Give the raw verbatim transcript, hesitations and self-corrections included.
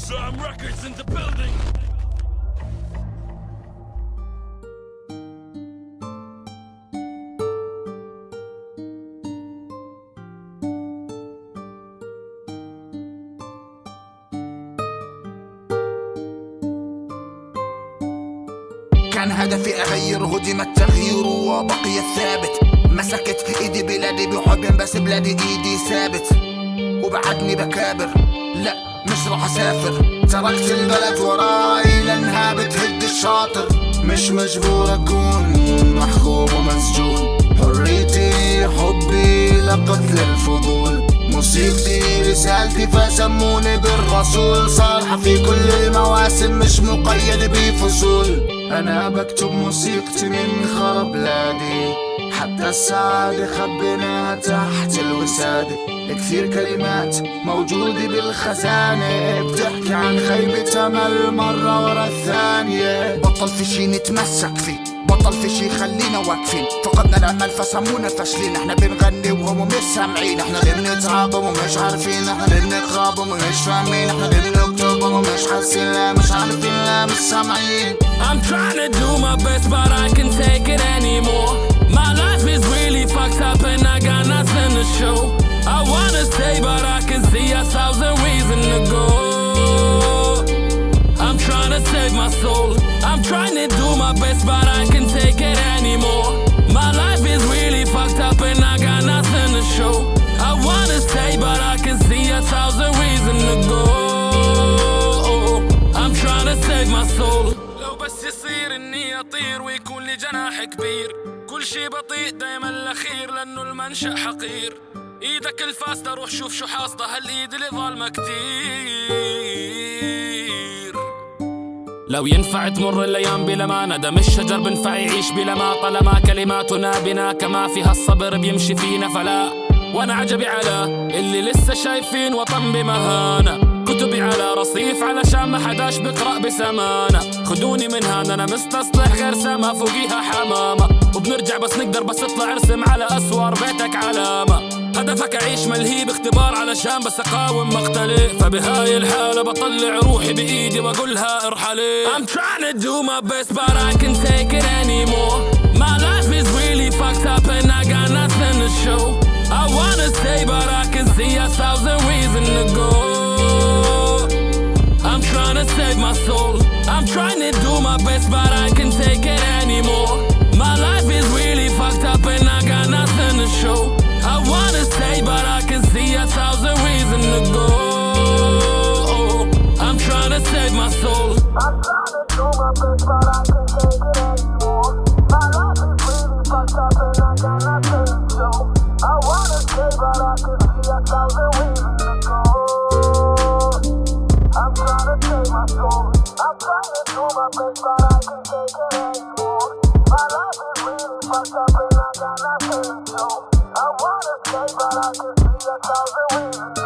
Jam Records in the building. كان هدفي أغير، هدم التغيير وبقي الثابت. مسكت إيدي بلادي بحب، بس بلادي إيدي ثابت. وبعدني بكابر، لا مش راح أسافر. تركت البلد وراي لأنها بتهد الشاطر. مش مجبور أكون محكوم ومسجون. حريتي حبي لقتل الفضول. موسيقتي رسالتي فسموني بالرسول. صالحة في كل المواسم مش مقيد بفصول. أنا بكتب موسيقتي من خرب بلادي. حتى السعادة خبيناها تحت الوسادة. كثير كلمات موجودة بالخزانة بتحكي عن خيبة أمل مرة ورا الثانية. بطل في شي نتمسك فيه، بطل في شي خلينا واقفين. فقدنا الأمل فسمونا فاشلين. احنا بنغني وهم مش سامعين. احنا اللي بنتعاقب ومش عارفين. احنا اللي بنتخاب ومش فاهمين. احنا اللي بنكتب ومش حاسين. لا مش عارفين لا مش سامعين. I'm trying to do my best but I can't take it anymore. My life is really fucked up and I got nothing to show. I wanna stay but I can see a thousand reasons to go. I'm trying to save my soul. I'm trying to do my best but I can't take it anymore. My life is really fucked up and I got nothing to show. I wanna stay but I can see a thousand reasons to go. I'm trying to save my soul. لو بس يصير اني اطير ويكون لي جناح كبير. كل شي بطيء دايما الاخير لانه المنشأ حقير. ايدك الفاسدة روح شوف شو حاصدة هالايد اللي ظالمة كتير. لو ينفع تمر الايام بلا ما ندم الشجر بنفع يعيش بلا ما. طالما كلماتنا بنا كما فيها الصبر بيمشي فينا فلا. وانا عجبي على اللي لسه شايفين وطن بمهانة. كتبي على رصيف علشان ما حداش بقرأ بسمانة. خدوني من هان انا مستصلح غير سما فوقيها حمامة. وبنرجع بس نقدر بس اطلع ارسم على اسوار بيتك علامة. هدفك اعيش ملهي باختبار علشان بس اقاوم مختلف. فبهاي الحالة بطلع روحي بايدي واقولها ارحلي. I'm trying to do my best but I can't take it anymore. My life is really fucked up and I got nothing to show. I wanna stay but I can see a thousand reasons to go. I'm trying to save my soul. I'm trying to do my best but I can't take it anymore. My life is really fucked up and I got nothing to show. I wanna stay but I can see a thousand reasons to go. I'm trying to save my soul. I'm trying to do my best but I can't take it anymore. My life is really fucked up and I got nothing to show. I wanna stay but I can see a thousand reasons to go. I'm trying to save my soul. I'm trying to do my best but I can't take it anymore. My life is really fucked up and I got nothing to show. I wanna stay but I can see a thousand reasons.